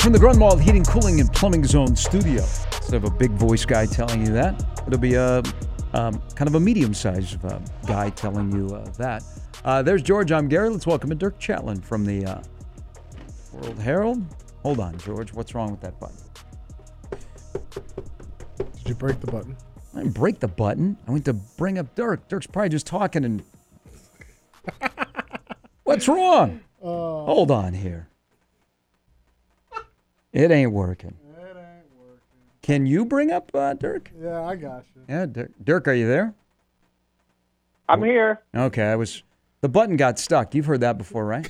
from the Grunwald Heating, Cooling, and Plumbing Zone studio. Instead of a big voice guy telling you that, it'll be a kind of a medium-sized guy telling you that. There's George. I'm Gary. Let's welcome in Dirk Chatelain from the World Herald. Hold on, George. What's wrong with that button? Did you break the button? I didn't break the button. I went to bring up Dirk. Dirk's probably just talking and... What's wrong? Hold on here. It ain't working. It ain't working. Can you bring up Dirk? Yeah, I got you. Yeah, Dirk, are you there? I'm here. Okay, the button got stuck. You've heard that before, right?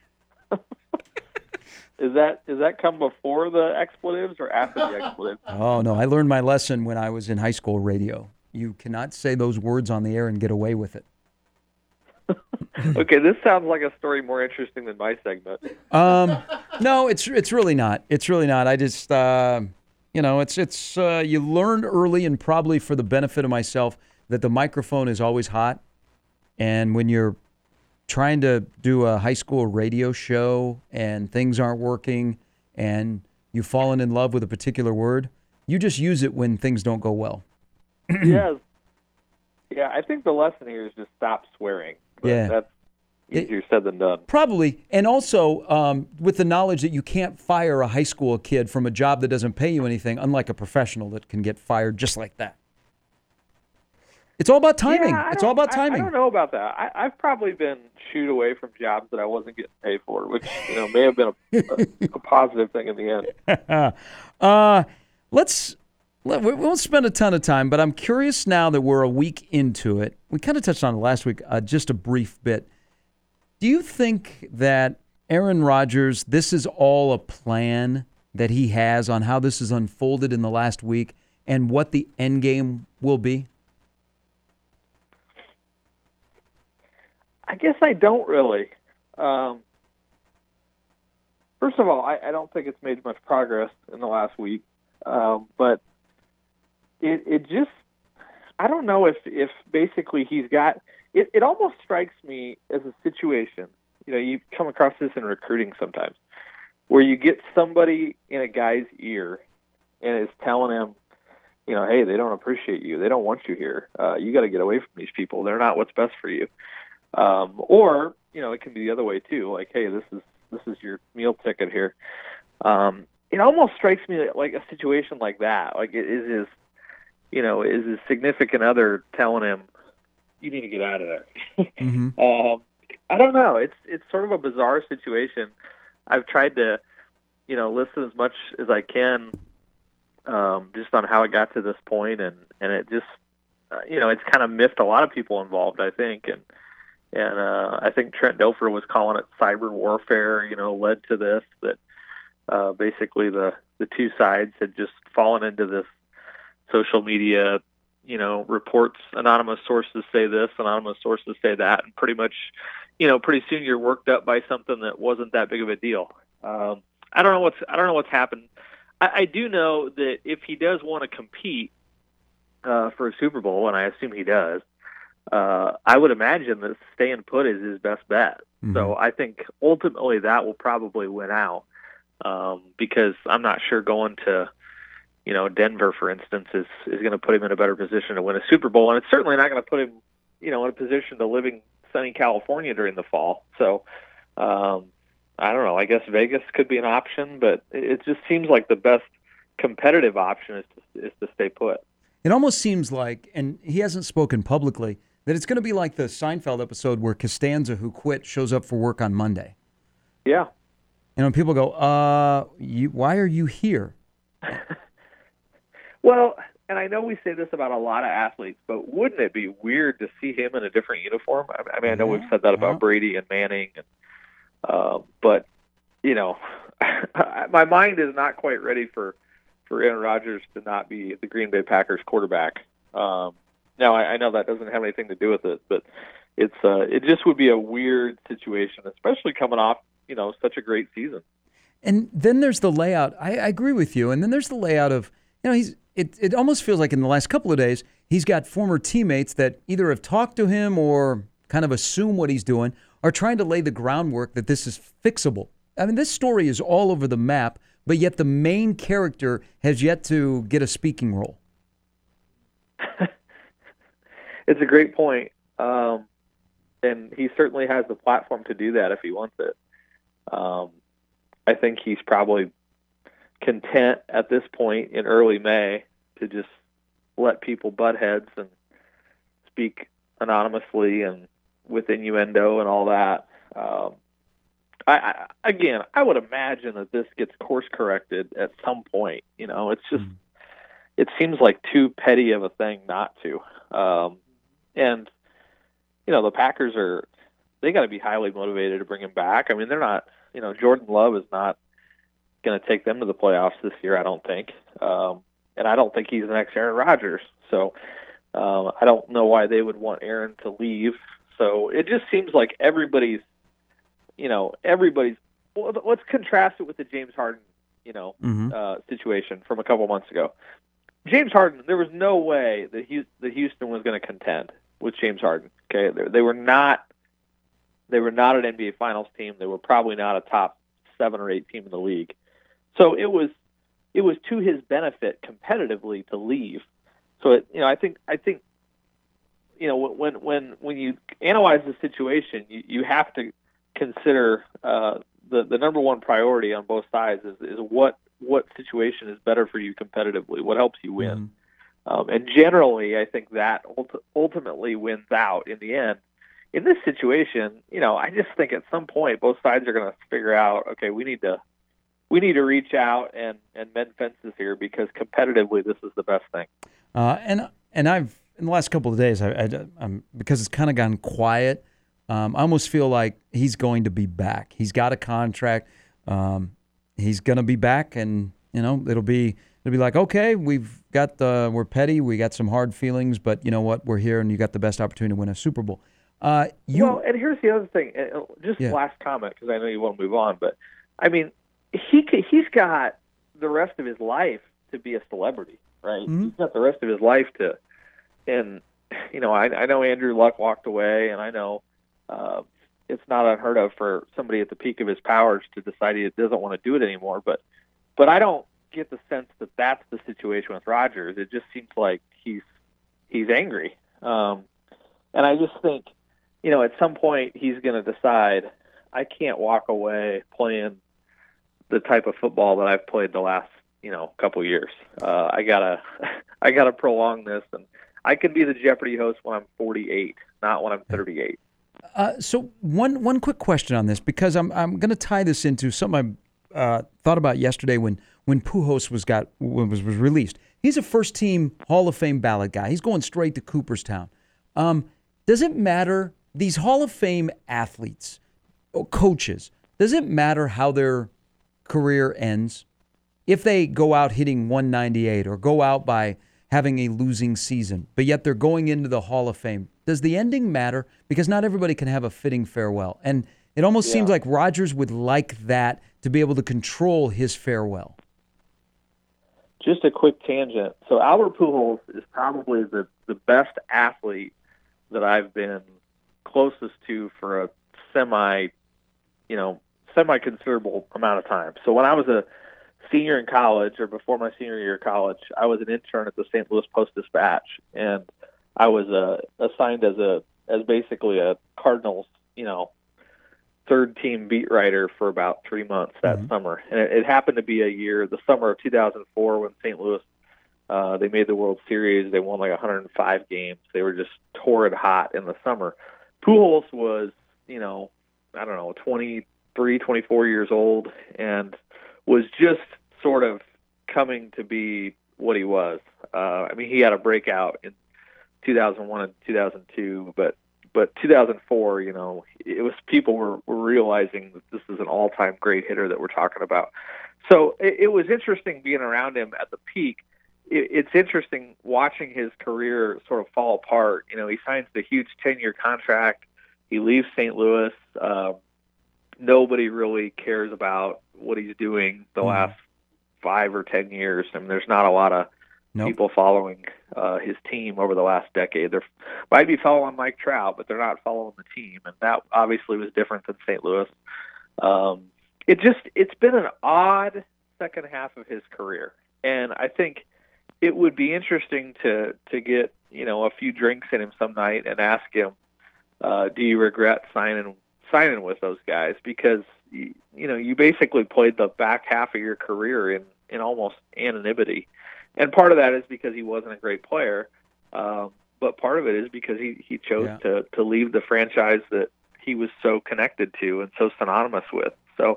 Is that come before the expletives or after the expletives? Oh, no, I learned my lesson when I was in high school radio. You cannot say those words on the air and get away with it. Okay, this sounds like a story more interesting than my segment. No, it's really not. It's really not. I just, it's you learn early and probably for the benefit of myself that the microphone is always hot. And when you're trying to do a high school radio show and things aren't working and you've fallen in love with a particular word, you just use it when things don't go well. Yes. Yeah, I think the lesson here is just stop swearing. But yeah. That's easier said than done. Probably. And also with the knowledge that you can't fire a high school kid from a job that doesn't pay you anything, unlike a professional that can get fired just like that. It's all about timing. Yeah, it's all about timing. I don't know about that. I've probably been shooed away from jobs that I wasn't getting paid for, which may have been a positive thing in the end. We won't spend a ton of time, but I'm curious now that we're a week into it. We kind of touched on it last week, just a brief bit. Do you think that Aaron Rodgers, this is all a plan that he has on how this has unfolded in the last week and what the end game will be? I guess I don't really. First of all, I don't think it's made much progress in the last week. But it just, I don't know if basically he's got, it almost strikes me as a situation, you come across this in recruiting sometimes, where you get somebody in a guy's ear and is telling him, hey, they don't appreciate you. They don't want you here. You got to get away from these people. They're not what's best for you. Or, it can be the other way too. Like, hey, this is your meal ticket here. It almost strikes me like a situation like that. Like, is his significant other telling him, you need to get out of there? Mm-hmm. I don't know. It's sort of a bizarre situation. I've tried to, listen as much as I can, just on how it got to this point, and it just, it's kind of miffed a lot of people involved, I think, and I think Trent Dilfer was calling it cyber warfare, led to this, that basically the two sides had just fallen into this social media, reports, anonymous sources say this, anonymous sources say that, and pretty much, pretty soon you're worked up by something that wasn't that big of a deal. I don't know what's happened. I do know that if he does want to compete for a Super Bowl, and I assume he does, I would imagine that staying put is his best bet. Mm-hmm. So I think ultimately that will probably win out, because I'm not sure going to, Denver, for instance, is going to put him in a better position to win a Super Bowl, and it's certainly not going to put him, in a position to live in sunny California during the fall. So I don't know. I guess Vegas could be an option, but it just seems like the best competitive option is to stay put. It almost seems like, and he hasn't spoken publicly, that it's going to be like the Seinfeld episode where Costanza, who quit, shows up for work on Monday. Yeah. And when people go, why are you here? Well, and I know we say this about a lot of athletes, but wouldn't it be weird to see him in a different uniform? I mean, I know we've said that about Brady and Manning, but, my mind is not quite ready for Aaron Rodgers to not be the Green Bay Packers quarterback. Now, I know that doesn't have anything to do with it, but it just would be a weird situation, especially coming off, such a great season. And then there's the layout. I agree with you. And then there's the layout of, it almost feels like in the last couple of days, he's got former teammates that either have talked to him or kind of assume what he's doing, are trying to lay the groundwork that this is fixable. I mean, this story is all over the map, but yet the main character has yet to get a speaking role. It's a great point. And he certainly has the platform to do that if he wants it. I think he's probably content at this point in early May to just let people butt heads and speak anonymously and with innuendo and all that. I would imagine that this gets course corrected at some point. It's just, it seems like too petty of a thing not to. And the Packers they got to be highly motivated to bring him back. I mean, they're not, Jordan Love is not going to take them to the playoffs this year, I don't think. And I don't think he's the next Aaron Rodgers. So I don't know why they would want Aaron to leave. So it just seems like everybody's, well, let's contrast it with the James Harden, situation from a couple months ago. James Harden, there was no way that Houston was going to contend with James Harden. Okay, they were not an NBA Finals team. They were probably not a top 7 or 8 team in the league. So it was to his benefit competitively to leave. So I think when you analyze the situation, you have to consider the number one priority on both sides is what situation is better for you competitively, what helps you win. And generally, I think that ultimately wins out in the end. In this situation, I just think at some point both sides are going to figure out, okay, we need to reach out and mend fences here because competitively this is the best thing. And I've in the last couple of days, I'm because it's kind of gone quiet. I almost feel like he's going to be back. He's got a contract. He's going to be back, and it'll be like, okay, we're petty, we got some hard feelings, but you know what, we're here, and you got the best opportunity to win a Super Bowl. Well, and here's the other thing. Last comment, because I know you want to move on, but I mean, he's got the rest of his life to be a celebrity, right? Mm-hmm. He's got the rest of his life to, and I know Andrew Luck walked away, and I know it's not unheard of for somebody at the peak of his powers to decide he doesn't want to do it anymore. But I don't get the sense that that's the situation with Rodgers. It just seems like he's angry, and I just think, at some point he's going to decide, I can't walk away playing the type of football that I've played the last couple years. I gotta prolong this, and I can be the Jeopardy host when I'm 48, not when I'm 38. So one quick question on this, because I'm going to tie this into something I thought about yesterday when Pujols was released. He's a first-team Hall of Fame ballot guy. He's going straight to Cooperstown. Does it matter, these Hall of Fame athletes, or coaches, does it matter how their career ends? If they go out hitting 198 or go out by having a losing season, but yet they're going into the Hall of Fame, does the ending matter? Because not everybody can have a fitting farewell. And it almost seems like Rodgers would like that, to be able to control his farewell. Just a quick tangent. So Albert Pujols is probably the best athlete that I've been closest to for a semi-considerable amount of time. So when I was a senior in college, or before my senior year of college, I was an intern at the St. Louis Post-Dispatch, and I was assigned as basically a Cardinals, third team beat writer for about 3 months that summer. And it happened to be the summer of 2004, when St. Louis, they made the World Series. They won like 105 games. They were just torrid hot in the summer. Pujols was, 23, 24 years old, and was just sort of coming to be what he was. He had a breakout in 2001 and 2002, but 2004, it was, people were realizing that this is an all-time great hitter that we're talking about. So it was interesting being around him at the peak. It's interesting watching his career sort of fall apart. He signs the huge 10-year contract. He leaves St. Louis. Nobody really cares about what he's doing the last 5 or 10 years. There's not a lot of people following his team over the last decade. They might be following Mike Trout, but they're not following the team, and that obviously was different than St. Louis. It's been an odd second half of his career. And I think it would be interesting to get, a few drinks in him some night and ask him, do you regret signing with those guys? Because, you basically played the back half of your career in almost anonymity. And part of that is because he wasn't a great player. But part of it is because he chose to leave the franchise that he was so connected to and so synonymous with. So,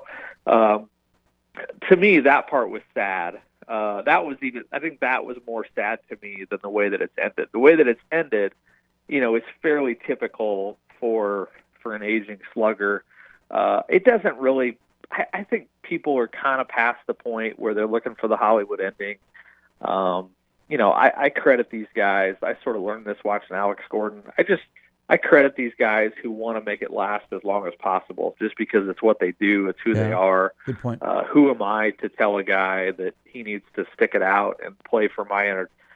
to me, that part was sad. I think that was more sad to me than the way that it's ended. The way that it's ended, is fairly typical for an aging slugger. It doesn't really. I think people are kind of past the point where they're looking for the Hollywood ending. I credit these guys. I sort of learned this watching Alex Gordon. I credit these guys who want to make it last as long as possible, just because it's what they do. It's who they are. Good point. Who am I to tell a guy that he needs to stick it out and play for my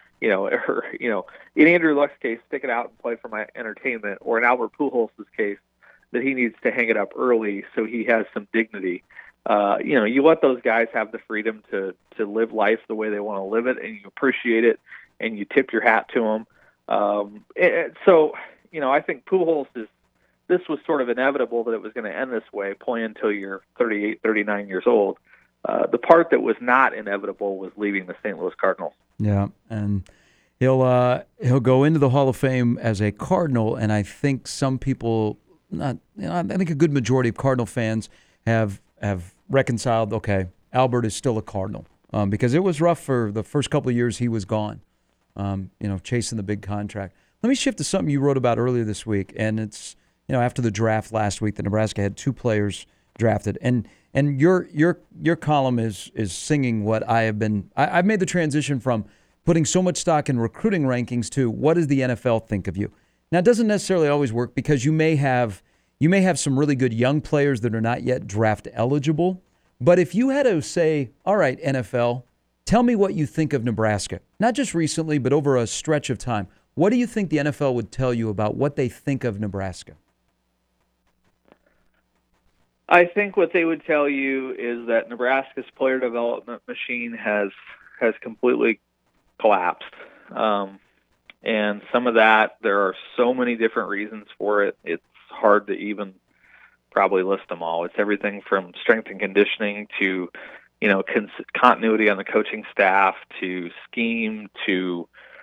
in Andrew Luck's case, stick it out and play for my entertainment, or in Albert Pujols' case, that he needs to hang it up early so he has some dignity. You let those guys have the freedom to live life the way they want to live it, and you appreciate it, and you tip your hat to them. I think Pujols this was sort of inevitable that it was going to end this way, playing until you're 38, 39 years old. The part that was not inevitable was leaving the St. Louis Cardinals. Yeah, and he'll go into the Hall of Fame as a Cardinal, and I think some people, I think a good majority of Cardinal fans have reconciled, okay, Albert is still a Cardinal, because it was rough for the first couple of years he was gone, chasing the big contract. Let me shift to something you wrote about earlier this week, and it's, after the draft last week, the Nebraska had 2 players drafted, and your column is singing what I have been. I've made the transition from putting so much stock in recruiting rankings to what does the NFL think of you. Now, it doesn't necessarily always work, because you may have some really good young players that are not yet draft eligible. But if you had to say, all right, NFL, tell me what you think of Nebraska, not just recently, but over a stretch of time, what do you think the NFL would tell you about what they think of Nebraska? I think what they would tell you is that Nebraska's player development machine has completely collapsed. And some of that, there are so many different reasons for it. It's hard to even probably list them all. It's everything from strength and conditioning to, continuity on the coaching staff, to scheme, to,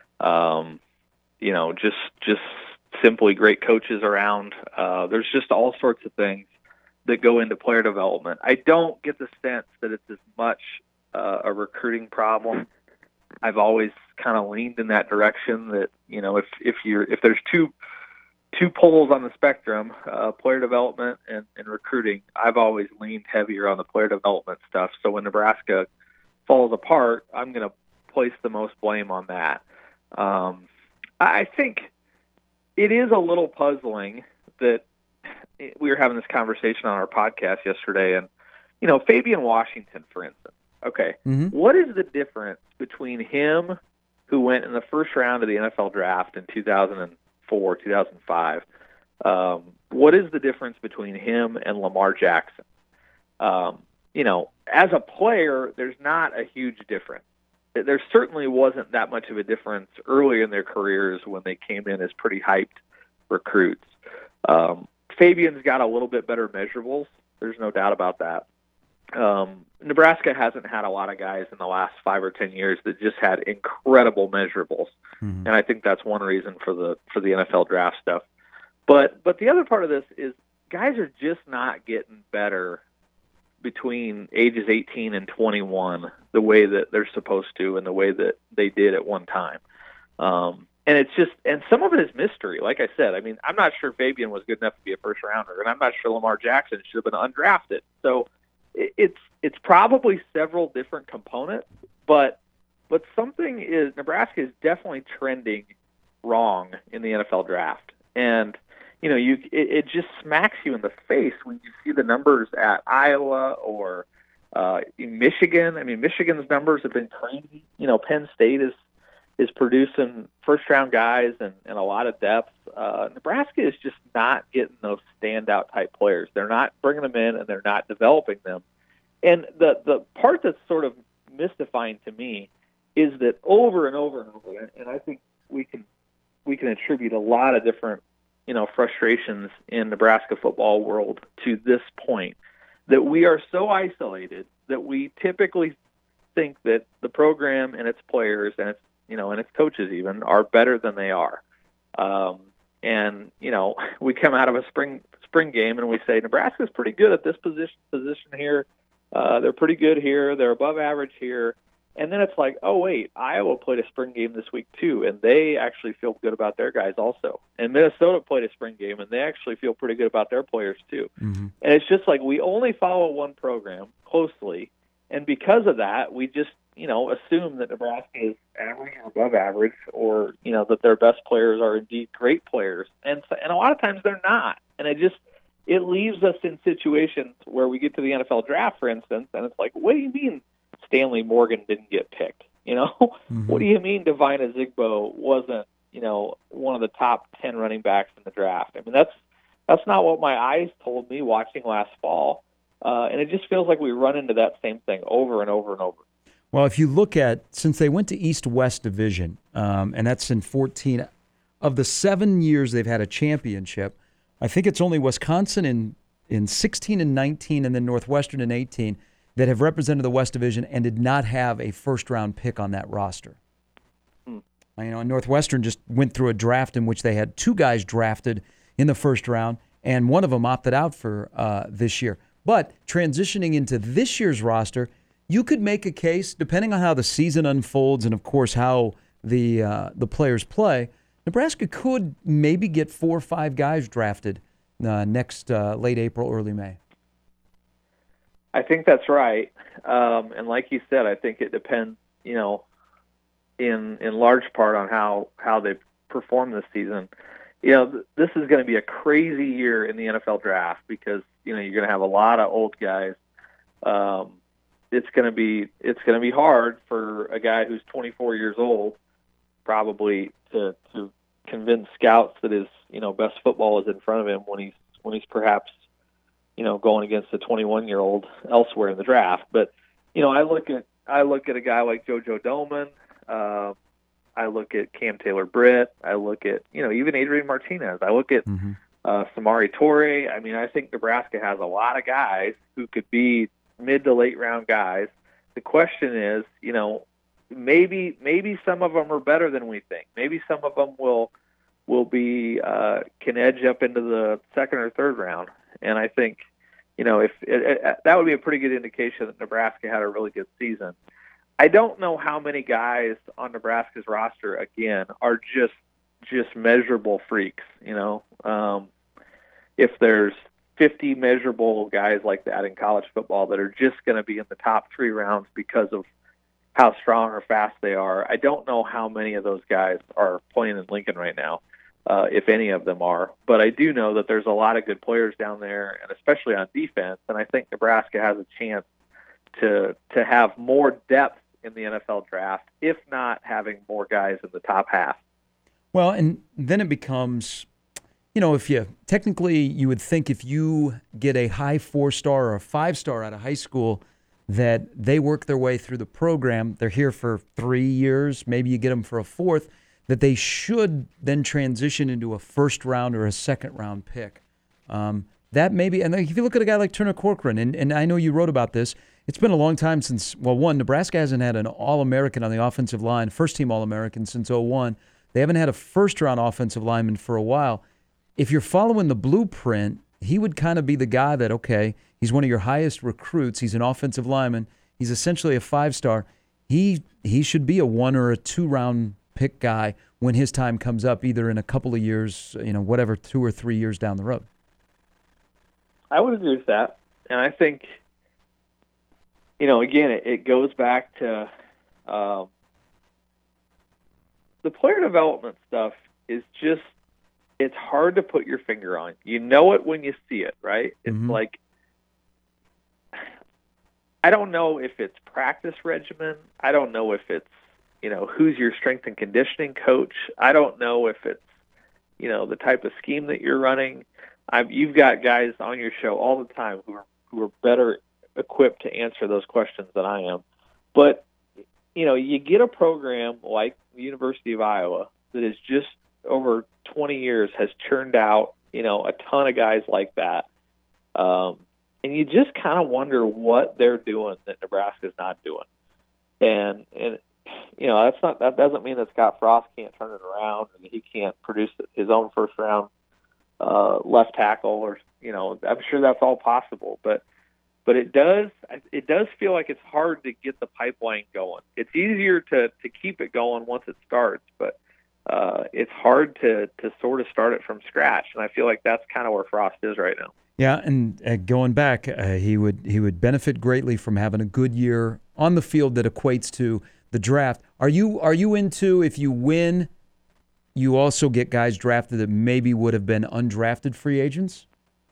just simply great coaches around. There's just all sorts of things that go into player development. I don't get the sense that it's as much a recruiting problem. I've always kind of leaned in that direction, that if there's two poles on the spectrum, player development and recruiting, I've always leaned heavier on the player development stuff. So when Nebraska falls apart, I'm going to place the most blame on that. I think it is a little puzzling that we were having this conversation on our podcast yesterday, and Fabian Washington, for instance. Okay, What is the difference between him, who went in the first round of the NFL draft in 2004, 2005? What is the difference between him and Lamar Jackson? As a player, there's not a huge difference. There certainly wasn't that much of a difference early in their careers when they came in as pretty hyped recruits. Fabian's got a little bit better measurables. There's no doubt about that. Nebraska hasn't had a lot of guys in the last 5 or 10 years that just had incredible measurables, and I think that's one reason for the NFL draft stuff. But the other part of this is guys are just not getting better between ages 18 and 21 the way that they're supposed to and the way that they did at one time. And it's just, and some of it is mystery. Like I said, I mean, I'm not sure Fabian was good enough to be a first rounder, and I'm not sure Lamar Jackson should have been undrafted. So it's probably several different components, but something is, Nebraska is definitely trending wrong in the NFL draft. And, it just smacks you in the face when you see the numbers at Iowa or in Michigan. I mean, Michigan's numbers have been crazy. Penn State is producing first-round guys and a lot of depth. Nebraska is just not getting those standout type players. They're not bringing them in, and they're not developing them. And the part that's sort of mystifying to me is that over and over and over, and I think we can attribute a lot of different, frustrations in Nebraska football world to this point, that we are so isolated that we typically think that the program and its players and its and its coaches even are better than they are. And we come out of a spring game and we say Nebraska's pretty good at this position here. They're pretty good here. They're above average here. And then it's like, oh, wait, Iowa played a spring game this week too, and they actually feel good about their guys also. And Minnesota played a spring game, and they actually feel pretty good about their players too. Mm-hmm. And it's just like we only follow one program closely, and because of that, we just assume that Nebraska is average or above average, or that their best players are indeed great players, and a lot of times they're not. And it leaves us in situations where we get to the NFL draft, for instance, and it's like, what do you mean Stanley Morgan didn't get picked? Mm-hmm. What do you mean Devine Ozigbo wasn't one of the top 10 running backs in the draft? I mean, that's not what my eyes told me watching last fall, and it just feels like we run into that same thing over and over and over. Well, if you look at, since they went to East-West Division, and that's in 14, of the 7 years they've had a championship, I think it's only Wisconsin in 16 and 19 and then Northwestern in 18 that have represented the West Division and did not have a first-round pick on that roster. And Northwestern just went through a draft in which they had two guys drafted in the first round, and one of them opted out for this year. But transitioning into this year's roster, you could make a case, depending on how the season unfolds and, of course, how the players play, Nebraska could maybe get 4 or 5 guys drafted next late April, early May. I think that's right. And like you said, I think it depends, in large part on how they perform this season. This is going to be a crazy year in the NFL draft because, you're going to have a lot of old guys. It's going to be hard for a guy who's 24 years old probably to convince scouts that his best football is in front of him when he's perhaps going against a 21-year-old elsewhere in the draft. But I look at a guy like JoJo Domann. I look at Cam Taylor-Britt. I look at even Adrian Martinez. I look at Samori Toure. I mean, I think Nebraska has a lot of guys who could be mid to late round guys. The question is, maybe some of them are better than we think. Maybe some of them will be can edge up into the second or third round. And I think, if that would be a pretty good indication that Nebraska had a really good season. I don't know how many guys on Nebraska's roster again are just measurable freaks. If there's 50 measurable guys like that in college football that are just going to be in the top 3 rounds because of how strong or fast they are. I don't know how many of those guys are playing in Lincoln right now, if any of them are. But I do know that there's a lot of good players down there, and especially on defense. And I think Nebraska has a chance to have more depth in the NFL draft, if not having more guys in the top half. Well, and then it becomes, if you would think if you get a high 4-star or a 5-star out of high school, that they work their way through the program. They're here for 3 years. Maybe you get them for a 4th, that they should then transition into a first-round or a second-round pick. That maybe, and if you look at a guy like Turner Corcoran, and I know you wrote about this, it's been a long time since, Nebraska hasn't had an All-American on the offensive line, first-team All-American since 2001. They haven't had a first-round offensive lineman for a while. If you're following the blueprint, he would kind of be the guy that, okay, he's one of your highest recruits. He's an offensive lineman. He's essentially a 5-star. He should be a 1 or a 2-round pick guy when his time comes up, either in a couple of years, 2 or 3 years down the road. I would agree with that. And I think, again, it goes back to the player development stuff is just, it's hard to put your finger on. You know it when you see it, right? It's like, I don't know if it's practice regimen. I don't know if it's, who's your strength and conditioning coach. I don't know if it's, the type of scheme that you're running. You've got guys on your show all the time who are better equipped to answer those questions than I am. But, you get a program like the University of Iowa that is just over 20 years has churned out, a ton of guys like that. And you just kind of wonder what they're doing that Nebraska's not doing. And that doesn't mean that Scott Frost can't turn it around and he can't produce his own first round left tackle, or I'm sure that's all possible. But it does feel like it's hard to get the pipeline going. It's easier to keep it going once it starts, but it's hard to sort of start it from scratch. And I feel like that's kind of where Frost is right now. Yeah, and going back, he would benefit greatly from having a good year on the field that equates to the draft. Are you into, if you win, you also get guys drafted that maybe would have been undrafted free agents?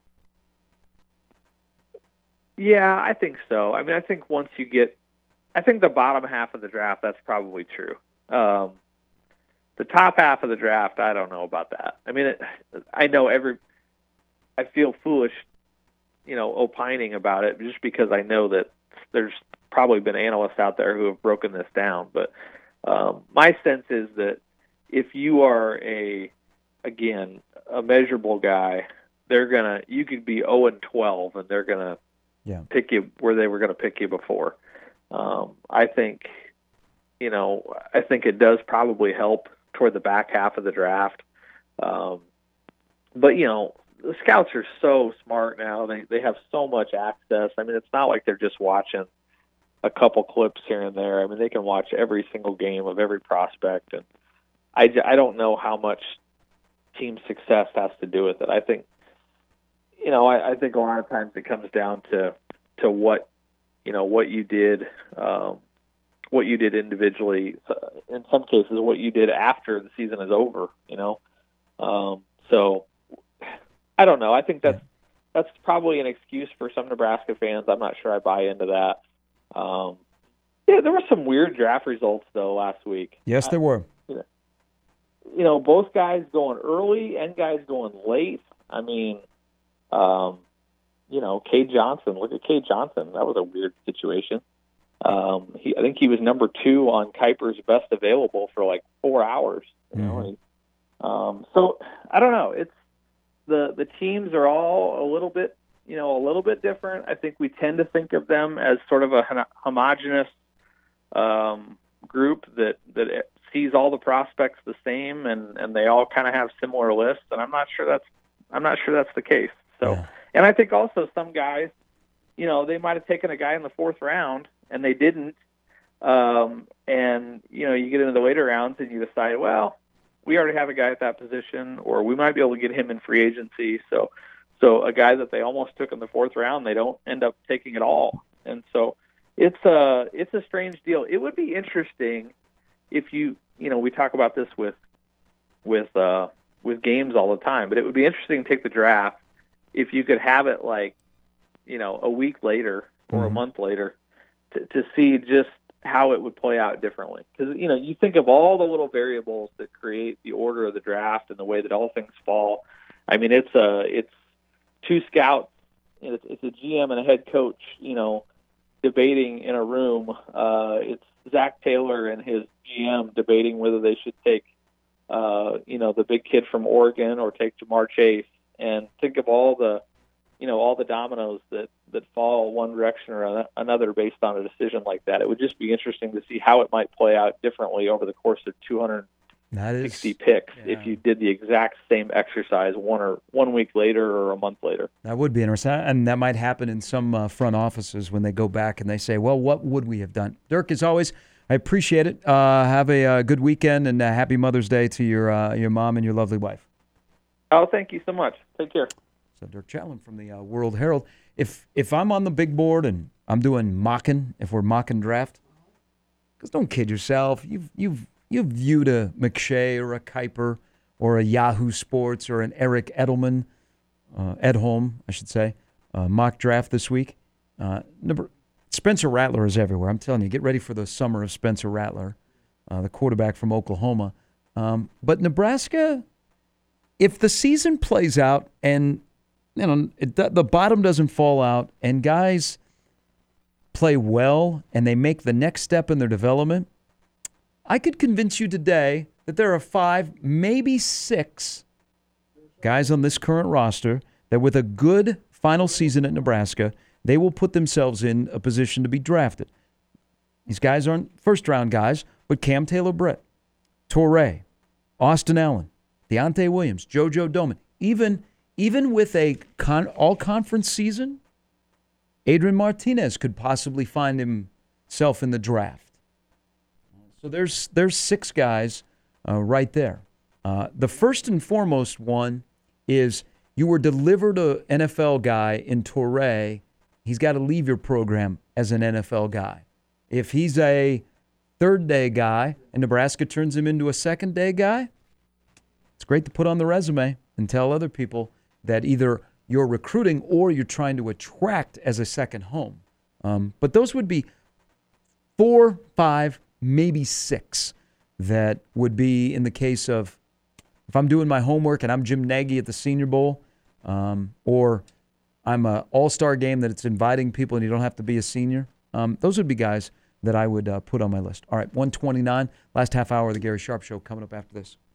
Yeah, I think so. I mean, I think once you get, I think the bottom half of the draft, that's probably true. The top half of the draft, I don't know about that. I mean, I feel foolish, opining about it just because I know that there's probably been analysts out there who have broken this down. But my sense is that if you are a measurable guy, you could be 0-12 and they're gonna pick you where they were going to pick you before. I think it does probably help toward the back half of the draft. But the scouts are so smart now. They have so much access. I mean, it's not like they're just watching a couple clips here and there. I mean, they can watch every single game of every prospect. And I don't know how much team success has to do with it. I think, I think a lot of times it comes down to what you did individually. In some cases, what you did after the season is over. So I don't know. I think that's probably an excuse for some Nebraska fans. I'm not sure I buy into that. There were some weird draft results though last week. Yes, there were. Both guys going early and guys going late. I mean, Cade Johnson. Look at Cade Johnson. That was a weird situation. I think he was number 2 on Kuiper's best available for like 4 hours. So I don't know. It's the teams are all a little bit different. I think we tend to think of them as sort of a homogenous group that sees all the prospects the same, and they all kind of have similar lists. And I'm not sure that's the case. So, And I think also some guys, they might have taken a guy in the 4th round and they didn't. And you get into the later rounds and you decide, well, we already have a guy at that position, or we might be able to get him in free agency. So a guy that they almost took in the 4th round, they don't end up taking at all. And so it's a strange deal. It would be interesting if we talk about this with games all the time, but it would be interesting to take the draft if you could have it like, a week later or a month later to see just how it would play out differently. Because, you think of all the little variables that create the order of the draft and the way that all things fall. I mean, it's 2 scouts, it's a GM and a head coach, debating in a room. It's Zach Taylor and his GM debating whether they should take, the big kid from Oregon or take Jamar Chase, and think of all the dominoes that fall one direction or another based on a decision like that. It would just be interesting to see how it might play out differently over the course of 260 picks if you did the exact same exercise 1 week later or a month later. That would be interesting, and that might happen in some front offices when they go back and they say, well, what would we have done? Dirk, as always, I appreciate it. Have a good weekend, and happy Mother's Day to your mom and your lovely wife. Oh, thank you so much. Take care. So Dirk Chatelain from the World Herald. If I'm on the big board and I'm doing if we're mocking draft, because don't kid yourself. You've viewed a McShay or a Kuiper or a Yahoo Sports or an Eric Edelman, Edholm, I should say, mock draft this week. Spencer Rattler is everywhere. I'm telling you, get ready for the summer of Spencer Rattler, the quarterback from Oklahoma. But Nebraska, if the season plays out and the bottom doesn't fall out and guys play well and they make the next step in their development, I could convince you today that there are 5, maybe 6 guys on this current roster that with a good final season at Nebraska, they will put themselves in a position to be drafted. These guys aren't first-round guys, but Cam Taylor-Britt, Toure, Austin Allen, Deontay Williams, JoJo Domann. Even with a all-conference season, Adrian Martinez could possibly find himself in the draft. So there's 6 guys right there. The first and foremost one is you were delivered an NFL guy in Toure. He's got to leave your program as an NFL guy. If he's a third-day guy and Nebraska turns him into a second-day guy, it's great to put on the resume and tell other people that either you're recruiting or you're trying to attract as a second home. But those would be 4, 5, maybe 6 that would be in the case of if I'm doing my homework and I'm Jim Nagy at the Senior Bowl, or I'm an all-star game that it's inviting people and you don't have to be a senior. Those would be guys that I would put on my list. All right, 129, last half hour of the Gary Sharp Show coming up after this.